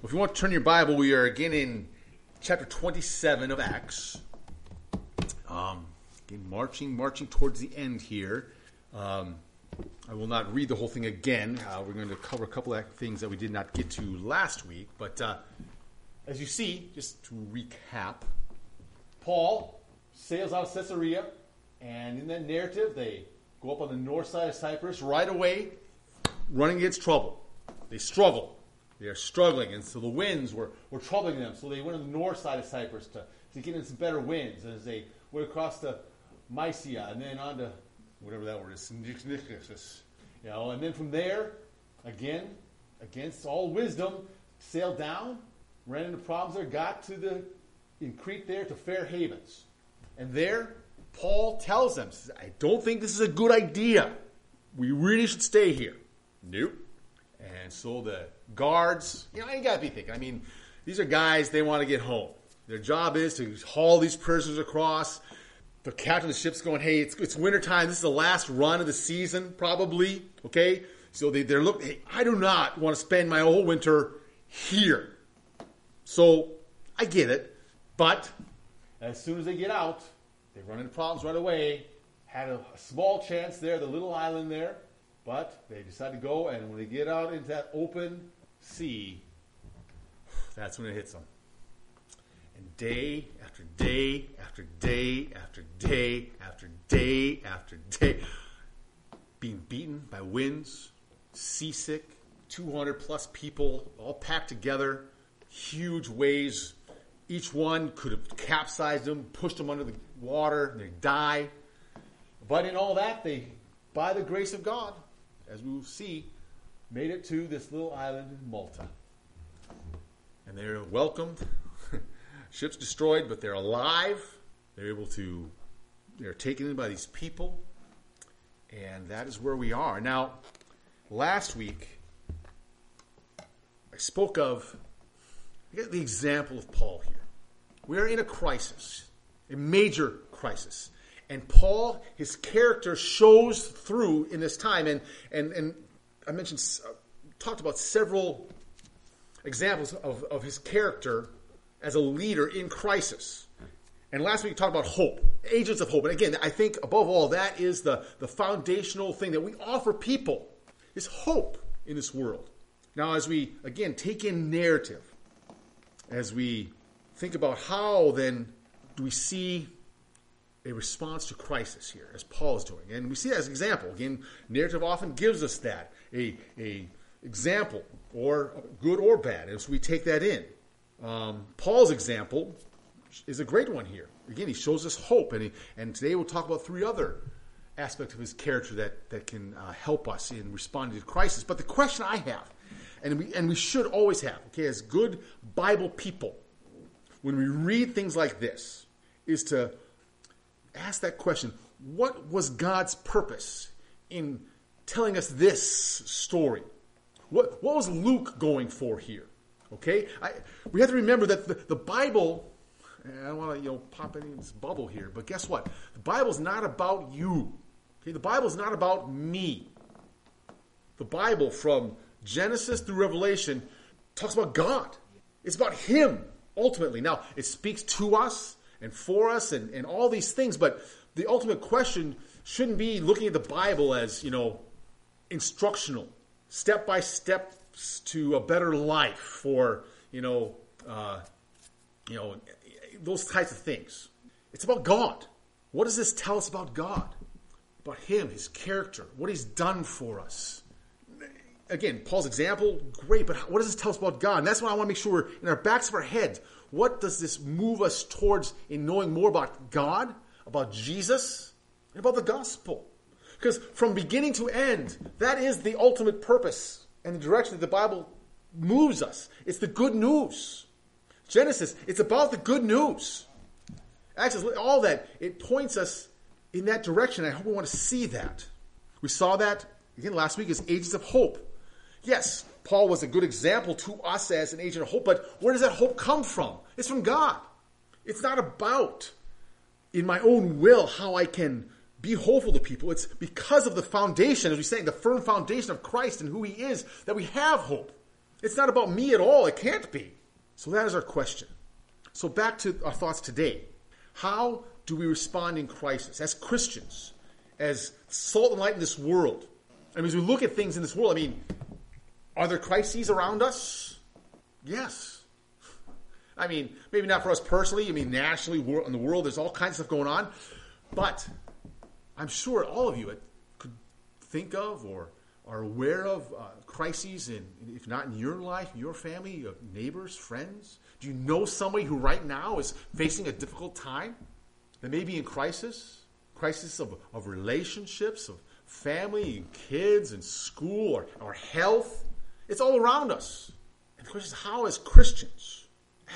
If you want to turn your Bible, we are again in chapter 27 of Acts. Again, marching towards the end here. I will not read the whole thing again. We're going to cover a couple of things that we did not get to last week. But as you see, just to recap, Paul sails out of Caesarea, and in that narrative, they go up on the north side of Cyprus right away, running against trouble. They struggle. They are struggling, and so the winds were troubling them. So they went on the north side of Cyprus to get in some better winds as they went across to Mysia and then on to whatever that word is, and then from there, again, against all wisdom, sailed down, ran into problems there, got in Crete there to Fair Havens. And there, Paul tells them, I don't think this is a good idea. We really should stay here. Nope. And so the guards, you got to be thinking. These are guys, they want to get home. Their job is to haul these prisoners across. The captain of the ship's going, hey, it's wintertime. This is the last run of the season, probably. Okay? So they're looking, hey, I do not want to spend my whole winter here. So I get it. But as soon as they get out, they run into problems right away. Had a small chance there, the little island there. But they decide to go, and when they get out into that open sea, that's when it hits them. And day after day after day after day after day after day, being beaten by winds, seasick, 200 plus people all packed together, huge waves. Each one could have capsized them, pushed them under the water, and they die. But in all that, they, by the grace of God, as we will see, made it to this little island in Malta. And they're welcomed. Ship's destroyed, but they're alive. They're taken in by these people. And that is where we are. Now, last week, I spoke of the example of Paul here. We are in a crisis, a major crisis. And Paul, his character shows through in this time. And I talked about several examples of his character as a leader in crisis. And last week we talked about hope, agents of hope. And again, I think above all, that is the foundational thing that we offer people, is hope in this world. Now, as we, again, take in narrative, as we think about how then do we see a response to crisis here, as Paul is doing. And we see that as an example. Again, narrative often gives us that, a example, or good or bad, as we take that in. Paul's example is a great one here. Again, he shows us hope, and today we'll talk about three other aspects of his character that can help us in responding to crisis. But the question I have, and we should always have, okay, as good Bible people, when we read things like this, is to ask that question: what was God's purpose in telling us this story? What was Luke going for here? Okay, we have to remember that the Bible. I don't want to pop any in this bubble here, but guess what? The Bible's not about you. Okay, the Bible's not about me. The Bible, from Genesis through Revelation, talks about God. It's about Him ultimately. Now, it speaks to us and for us and all these things, but the ultimate question shouldn't be looking at the Bible as, instructional, step-by-step to a better life, or, those types of things. It's about God. What does this tell us about God? About Him, His character, what He's done for us. Again, Paul's example, great, but what does this tell us about God? And that's what I want to make sure we're in our backs of our heads. What does this move us towards in knowing more about God, about Jesus, and about the gospel? Because from beginning to end, that is the ultimate purpose and the direction that the Bible moves us. It's the good news. Genesis, it's about the good news. Acts, all that, it points us in that direction. I hope we want to see that. We saw that, again, last week as agents of hope. Yes, Paul was a good example to us as an agent of hope, but where does that hope come from? It's from God. It's not about, in my own will, how I can be hopeful to people. It's because of the foundation, as we say, the firm foundation of Christ and who He is, that we have hope. It's not about me at all. It can't be. So that is our question. So back to our thoughts today. How do we respond in crisis as Christians, as salt and light in this world? I mean, as we look at things in this world, I mean, are there crises around us? Yes. I mean, maybe not for us personally. I mean, nationally, in the world, there's all kinds of stuff going on. But I'm sure all of you could think of or are aware of crises, if not in your life, your family, your neighbors, friends. Do you know somebody who right now is facing a difficult time? That may be in crisis of relationships, of family and kids and school or health. It's all around us. And the question is, how as Christians,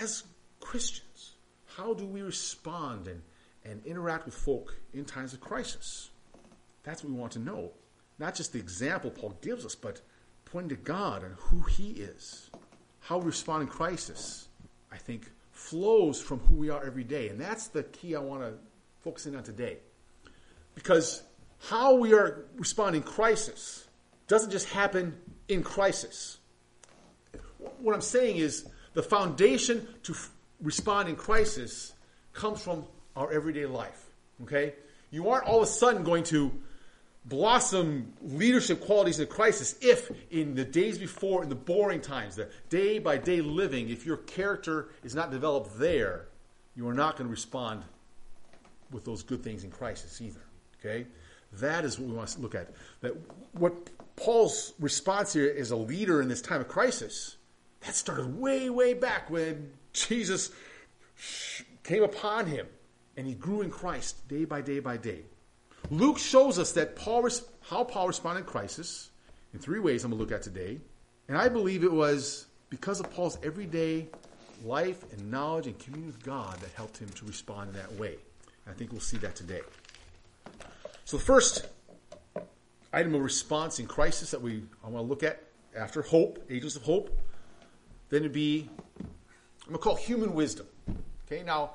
how do we respond and interact with folk in times of crisis? That's what we want to know. Not just the example Paul gives us, but pointing to God and who he is. How we respond in crisis, I think, flows from who we are every day. And that's the key I want to focus in on today. Because how we are responding in crisis doesn't just happen in crisis. What I'm saying is the foundation to respond in crisis comes from our everyday life. Okay? You aren't all of a sudden going to blossom leadership qualities in a crisis if in the days before, in the boring times, the day-by-day living, if your character is not developed there, you are not going to respond with those good things in crisis either. Okay? That is what we want to look at. That what Paul's response here as a leader in this time of crisis, that started way, way back when Jesus came upon him and he grew in Christ day by day by day. Luke shows us that how Paul responded in crisis in three ways I'm going to look at today. And I believe it was because of Paul's everyday life and knowledge and communion with God that helped him to respond in that way. And I think we'll see that today. So the first item of response in crisis that I want to look at after hope, agents of hope, then it'd be, I'm going to call it human wisdom. Okay, now,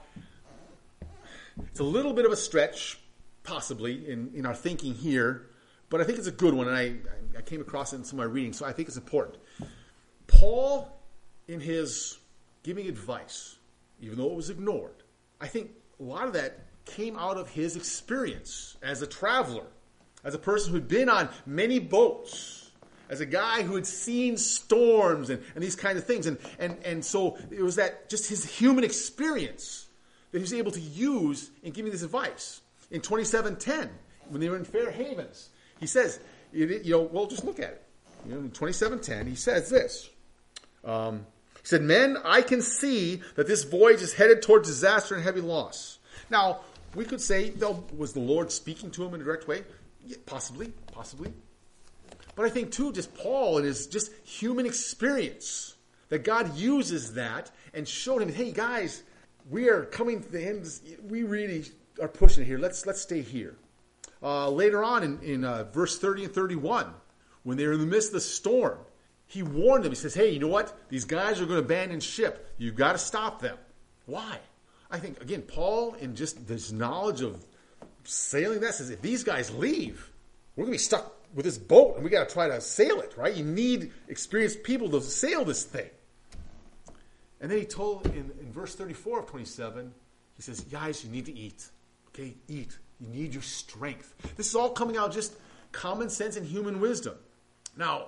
it's a little bit of a stretch, possibly, in our thinking here, but I think it's a good one, and I came across it in some of my reading, so I think it's important. Paul, in his giving advice, even though it was ignored, I think a lot of that came out of his experience as a traveler, as a person who had been on many boats, as a guy who had seen storms and these kind of things. And so it was that just his human experience that he was able to use in giving this advice. In 27:10, when they were in Fair Havens, he says, well, just look at it. In 27:10, he says this. He said, "Men, I can see that this voyage is headed toward disaster and heavy loss." Now, we could say, was the Lord speaking to him in a direct way? Yeah, possibly. But I think, too, just Paul and his just human experience, that God uses that and showed him, hey, guys, we are coming to the end. We really are pushing it here. Let's stay here. Later on in verse 30 and 31, when they're in the midst of the storm, he warned them. He says, hey, you know what? These guys are going to abandon ship. You've got to stop them. Why? I think, again, Paul, in just this knowledge of sailing that, says if these guys leave, we're going to be stuck with this boat, and we got to try to sail it, right? You need experienced people to sail this thing. And then he told in verse 34 of 27, he says, guys, you need to eat. Okay, eat. You need your strength. This is all coming out just common sense and human wisdom. Now,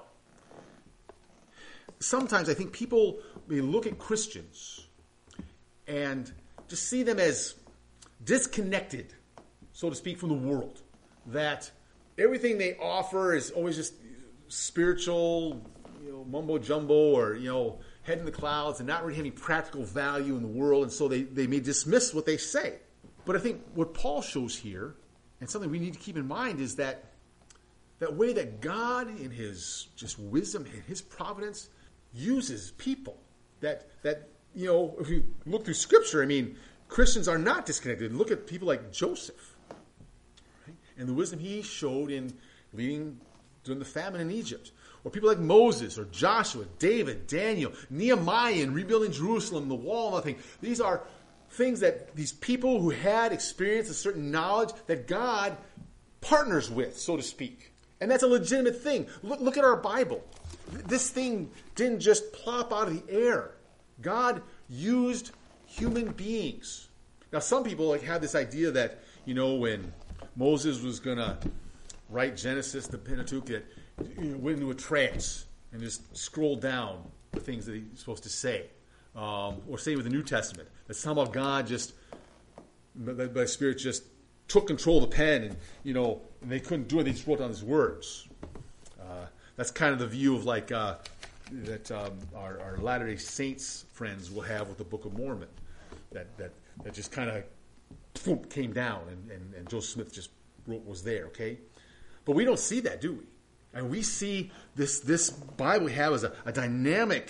sometimes I think people may look at Christians and just see them as disconnected, so to speak, from the world. That everything they offer is always just spiritual, mumbo jumbo, or head in the clouds, and not really having practical value in the world, and so they may dismiss what they say. But I think what Paul shows here, and something we need to keep in mind, is that way that God, in his just wisdom and his providence, uses people. That if you look through Scripture, I mean, Christians are not disconnected. Look at people like Joseph, right? And the wisdom he showed in leading during the famine in Egypt. Or people like Moses, or Joshua, David, Daniel, Nehemiah, in rebuilding Jerusalem, the wall, and everything. These are things that these people who had experienced a certain knowledge that God partners with, so to speak. And that's a legitimate thing. Look at our Bible. This thing didn't just plop out of the air. God used human beings. Now, some people have this idea that, when Moses was going to write Genesis, the Pentateuch, that went into a trance and just scrolled down the things that he's supposed to say. Or say with the New Testament, that somehow God just, led by the Spirit, just took control of the pen and they couldn't do it. They just wrote down his words. That's kind of the view of that our Latter-day Saints friends will have with the Book of Mormon. That just kind of came down and Joseph Smith just was there, okay? But we don't see that, do we? And we see this Bible we have as a dynamic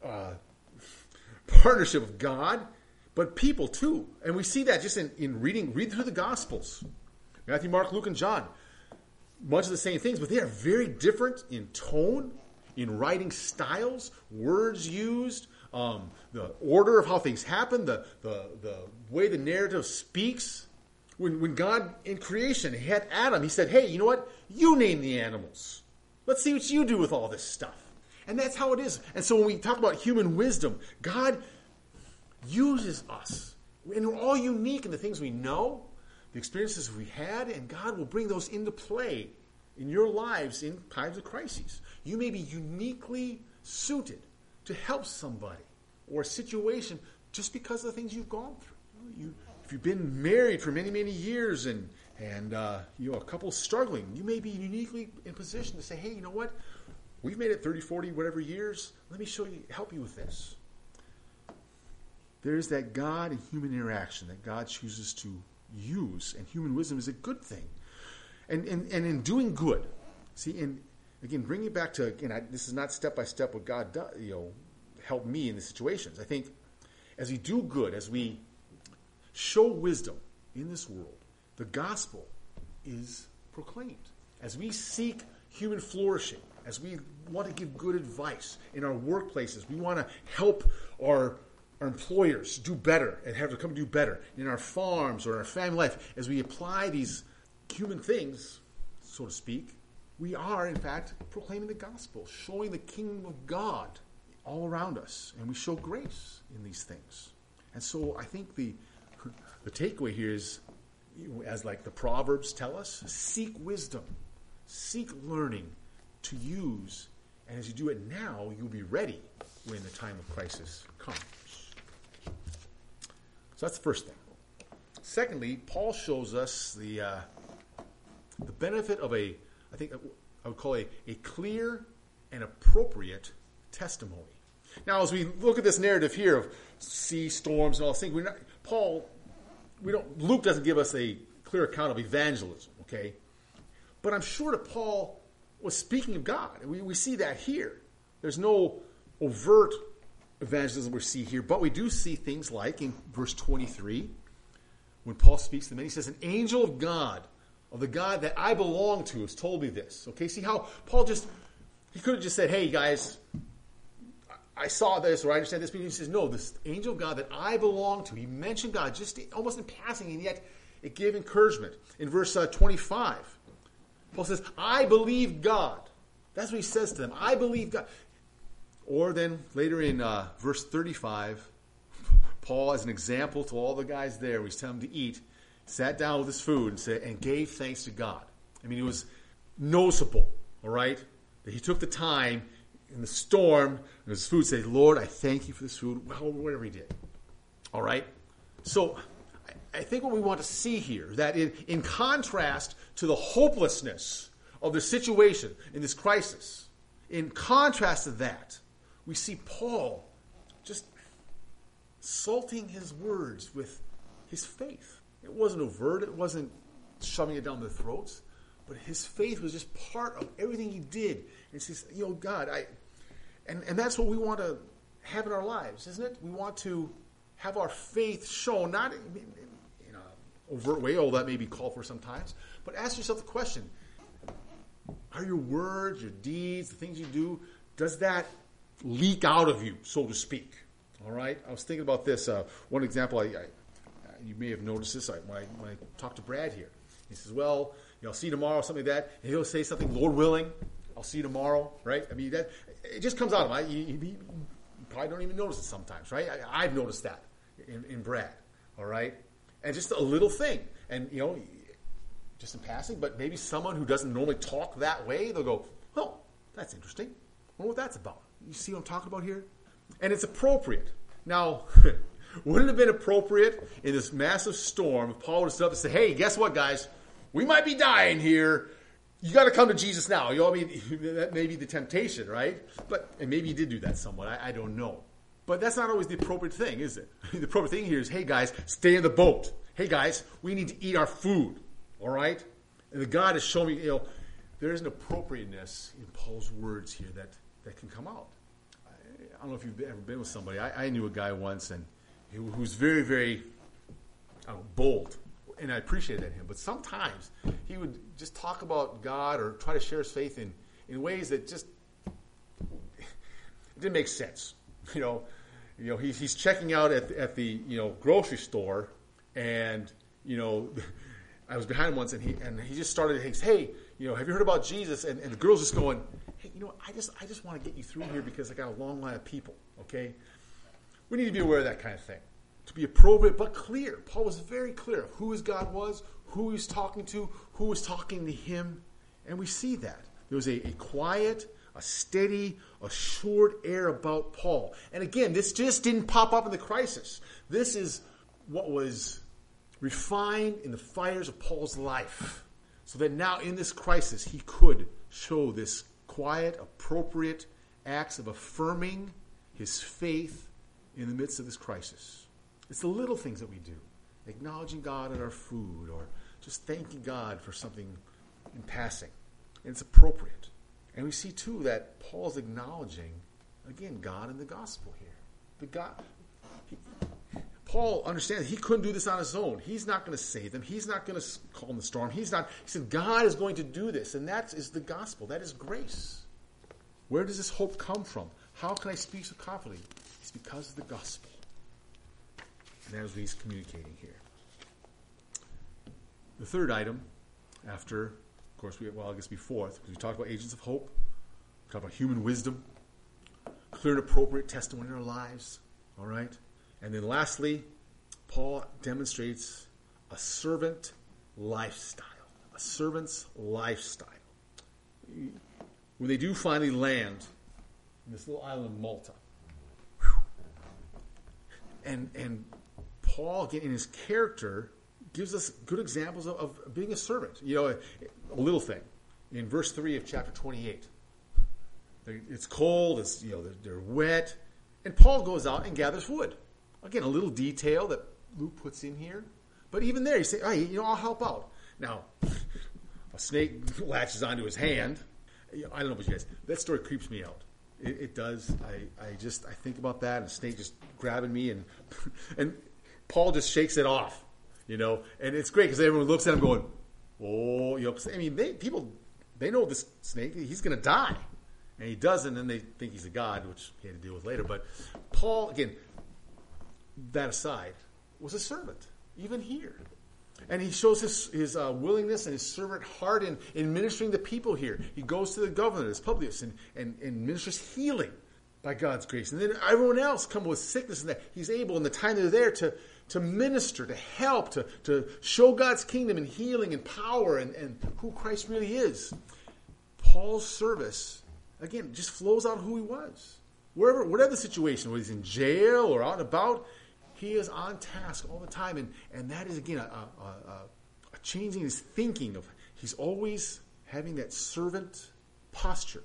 partnership of God, but people too. And we see that just in read through the Gospels. Matthew, Mark, Luke, and John. Much of the same things, but they are very different in tone, in writing styles, words used, the order of how things happen, the way the narrative speaks. When God, in creation, he had Adam, he said, hey, you know what? You name the animals. Let's see what you do with all this stuff. And that's how it is. And so when we talk about human wisdom, God uses us. And we're all unique in the things we know, the experiences we had, and God will bring those into play in your lives in times of crises. You may be uniquely suited to help somebody or a situation just because of the things you've gone through. If you've been married for many, many years and a couple struggling, you may be uniquely in position to say, hey, you know what? We've made it 30, 40, whatever years. Let me help you with this. There's that God and human interaction that God chooses to use, and human wisdom is a good thing. And in doing good, see, and again, bringing it back to, this is not step by step what God does, help me in the situations. I think as we do good, as we show wisdom in this world, the gospel is proclaimed. As we seek human flourishing, as we want to give good advice in our workplaces, we want to help our employers do better and have to come do better in our farms or in our family life. As we apply these human things, so to speak, we are, in fact, proclaiming the gospel, showing the kingdom of God all around us. And we show grace in these things. And so I think the takeaway here is, as like the Proverbs tell us, seek wisdom, seek learning to use. And as you do it now, you'll be ready when the time of crisis comes. So that's the first thing. Secondly, Paul shows us the benefit of I would call a clear and appropriate testimony. Now, as we look at this narrative here of sea storms and all these things, Luke doesn't give us a clear account of evangelism, okay? But I'm sure that Paul was speaking of God. We see that here. There's no overt evangelism we see here, but we do see things like in verse 23, when Paul speaks to them, he says, an angel of God, of the God that I belong to, has told me this. Okay, see how Paul he could have just said, hey guys, I saw this, or I understand this, but he says, no, this angel of God that I belong to. He mentioned God just almost in passing, and yet it gave encouragement. In verse 25, Paul says, I believe God. That's what he says to them. I believe God. Or then later in verse 35, Paul, as an example to all the guys there, he's telling them to eat, sat down with his food and gave thanks to God. I mean, it was noticeable, all right, that he took the time in the storm, and his food said, Lord, I thank you for this food, whatever he did. All right? So I think what we want to see here, that in contrast to the hopelessness of the situation in this crisis, in contrast to that, we see Paul just salting his words with his faith. It wasn't overt. It wasn't shoving it down their throats. But his faith was just part of everything he did. And he says, God, and that's what we want to have in our lives, isn't it? We want to have our faith shown, not in an overt way, although that may be called for sometimes, but ask yourself the question, are your words, your deeds, the things you do, does that leak out of you, so to speak? All right? I was thinking about this. One example, you may have noticed this when I talked to Brad here. He says, well, I'll see you tomorrow, something like that. And he'll say something, Lord willing, I'll see you tomorrow, right? I mean, it just comes out of him. You probably don't even notice it sometimes, right? I've noticed that in Brad, all right? And just a little thing. And, just in passing, but maybe someone who doesn't normally talk that way, they'll go, oh, that's interesting. I wonder what that's about. You see what I'm talking about here? And it's appropriate. Now, wouldn't it have been appropriate in this massive storm if Paul would have stood up and said, hey, guess what, guys? We might be dying here. You got to come to Jesus now. That may be the temptation, right? And maybe he did do that somewhat. I don't know. But that's not always the appropriate thing, is it? The appropriate thing here is, hey, guys, stay in the boat. Hey, guys, we need to eat our food. All right? And the God has shown me, there is an appropriateness in Paul's words here that can come out. I don't know if you've ever been with somebody. I knew a guy once, and who was very, very bold, and I appreciated him. But sometimes he would just talk about God or try to share his faith in ways that just didn't make sense. He's checking out at the grocery store, and I was behind him once, and he just started. He says, "Hey, have you heard about Jesus?" And the girl's just going, "Hey, I just want to get you through here because I got a long line of people. Okay, we need to be aware of that kind of thing, to be appropriate but clear." Paul was very clear of who his God was, who he was talking to, who was talking to him, and we see that there was a quiet, a steady, assured air about Paul. And again, this just didn't pop up in the crisis. This is what was refined in the fires of Paul's life, so that now in this crisis he could show this quiet, appropriate acts of affirming his faith in the midst of this crisis. It's the little things that we do, acknowledging God in our food, or just thanking God for something in passing. And it's appropriate. And we see too that Paul's acknowledging, again, God in the gospel here. Paul understands he couldn't do this on his own. He's not going to save them. He's not going to calm the storm. He said, God is going to do this. And that is the gospel. That is grace. Where does this hope come from? How can I speak so confidently? It's because of the gospel. And that is what he's communicating here. The third item, after, of course, before, because we talked about agents of hope, we talked about human wisdom, clear and appropriate testimony in our lives, all right? And then lastly, Paul demonstrates a servant lifestyle, a servant's lifestyle. When they do finally land in this little island of Malta, and Paul, again, in his character, gives us good examples of being a servant. A little thing. In verse 3 of chapter 28, it's cold, they're wet, and Paul goes out and gathers wood. Again, a little detail that Luke puts in here. But even there, you say, hey, I'll help out. Now, a snake latches onto his hand. I don't know about you guys. That story creeps me out. It does. I think about that, and a snake just grabbing me, and Paul just shakes it off, And it's great because everyone looks at him going, oh, they know this snake, he's going to die. And he doesn't, and they think he's a god, which he had to deal with later. But Paul, again, that aside, was a servant, even here. And he shows his willingness and his servant heart in ministering to people here. He goes to the governor, as Publius, and ministers healing by God's grace. And then everyone else come with sickness, and that he's able, in the time they're there, to minister, to help, to show God's kingdom and healing and power and who Christ really is. Paul's service, again, just flows out of who he was. Whatever the situation, whether he's in jail or out and about, he is on task all the time, and that is, again, a changing his thinking of. He's always having that servant posture.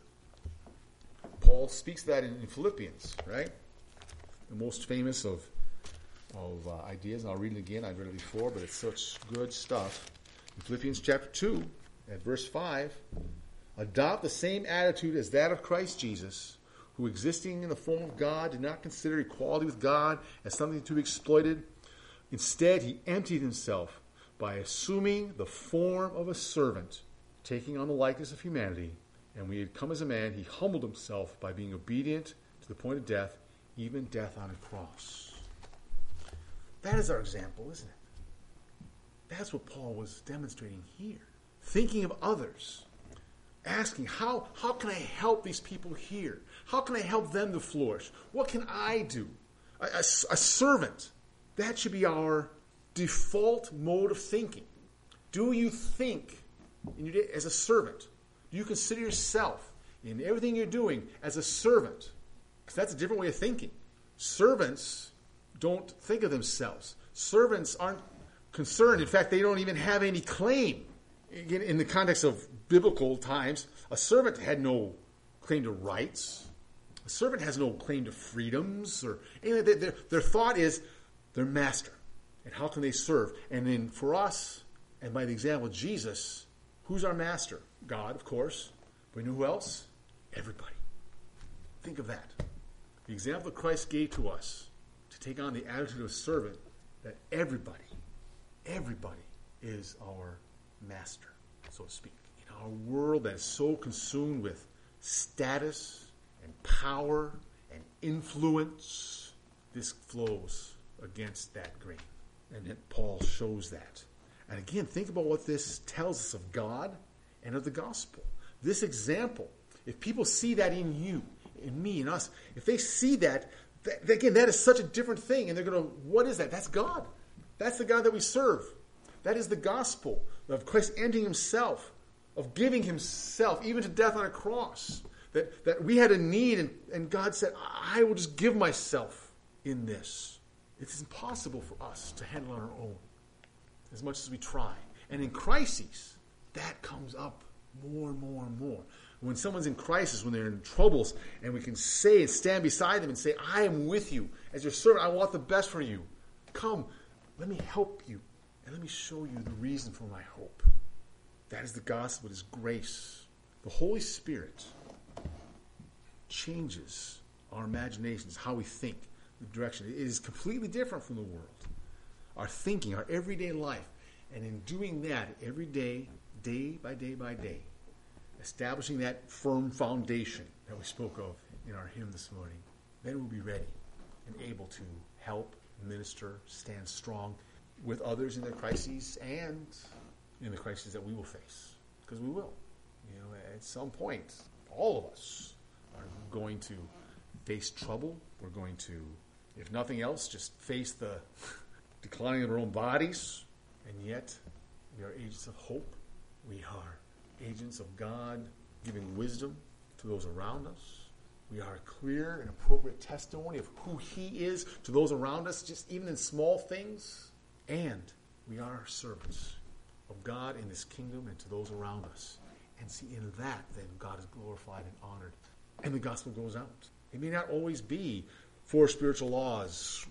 Paul speaks that in Philippians, right? The most famous of ideas, and I'll read it again. I've read it before, but it's such good stuff. In Philippians chapter 2, at verse 5, adopt the same attitude as that of Christ Jesus, who, existing in the form of God, did not consider equality with God as something to be exploited. Instead, he emptied himself by assuming the form of a servant, taking on the likeness of humanity. And when he had come as a man, he humbled himself by being obedient to the point of death, even death on a cross. That is our example, isn't it? That's what Paul was demonstrating here. Thinking of others. asking, how can I help these people here? How can I help them to flourish? What can I do? A servant, that should be our default mode of thinking. Do you think in your day as a servant? Do you consider yourself in everything you're doing as a servant? Because that's a different way of thinking. Servants don't think of themselves. Servants aren't concerned. In fact, they don't even have any claim. Again, in the context of biblical times, a servant had no claim to rights. A servant has no claim to freedoms. Or anything. Their thought is their master. And how can they serve? And then for us, and by the example of Jesus, who's our master? God, of course. But you know who else? Everybody. Think of that. The example that Christ gave to us to take on the attitude of a servant, that everybody is our master, so to speak. In our world that is so consumed with status and power and influence, this flows against that grain. And then Paul shows that. And again, think about what this tells us of God and of the gospel. This example, if people see that in you, in me, in us, if they see that, again, that is such a different thing. And they're going to, what is that? That's God. That's the God that we serve. That is the gospel of Christ emptying himself, of giving himself, even to death on a cross. That we had a need, and God said, I will just give myself in this. It's impossible for us to handle on our own, as much as we try. And in crises, that comes up more and more and more. When someone's in crisis, when they're in troubles, and we can say and stand beside them and say, I am with you. As your servant, I want the best for you. Come, let me help you, and let me show you the reason for my hope. That is the gospel, it is grace. The Holy Spirit changes our imaginations, how we think, the direction. It is completely different from the world. Our thinking, our everyday life. And in doing that every day, day by day by day, establishing that firm foundation that we spoke of in our hymn this morning, then we'll be ready and able to help, minister, stand strong with others in their crises and in the crises that we will face. Because we will. You know, at some point, all of us are going to face trouble. We're going to, if nothing else, just face the declining of our own bodies. And yet, we are agents of hope. We are agents of God giving wisdom to those around us. We are a clear and appropriate testimony of who he is to those around us, just even in small things. And we are servants of God in this kingdom and to those around us. And see, in that, then, God is glorified and honored. And the gospel goes out. It may not always be for spiritual laws.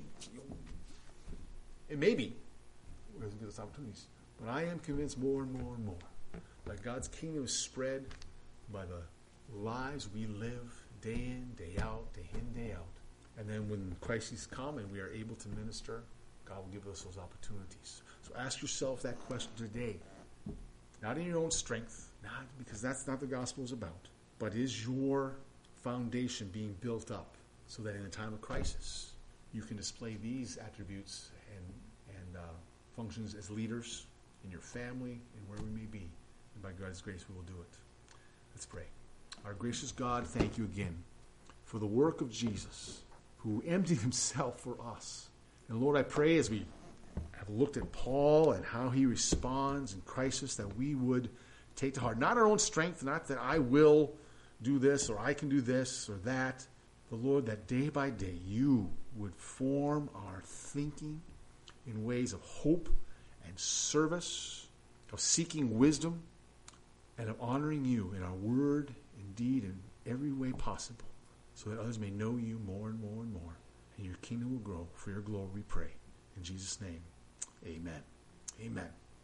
It may be. We're going to get those opportunities. But I am convinced more and more and more that God's kingdom is spread by the lives we live day in, day out, day in, day out. And then when crises come and we are able to minister, God will give us those opportunities. So ask yourself that question today. Not in your own strength, not because that's not what the gospel is about, but is your foundation being built up so that in a time of crisis you can display these attributes and functions as leaders in your family and where we may be. And by God's grace we will do it. Let's pray. Our gracious God, thank you again for the work of Jesus, who emptied himself for us. And Lord, I pray as we have looked at Paul and how he responds in crisis, that we would take to heart, not our own strength, not that I will do this or I can do this or that, but Lord, that day by day you would form our thinking in ways of hope and service, of seeking wisdom, and of honoring you in our word and deed in every way possible, so that others may know you more and more and more, and your kingdom will grow. For your glory we pray. In Jesus' name, amen. Amen.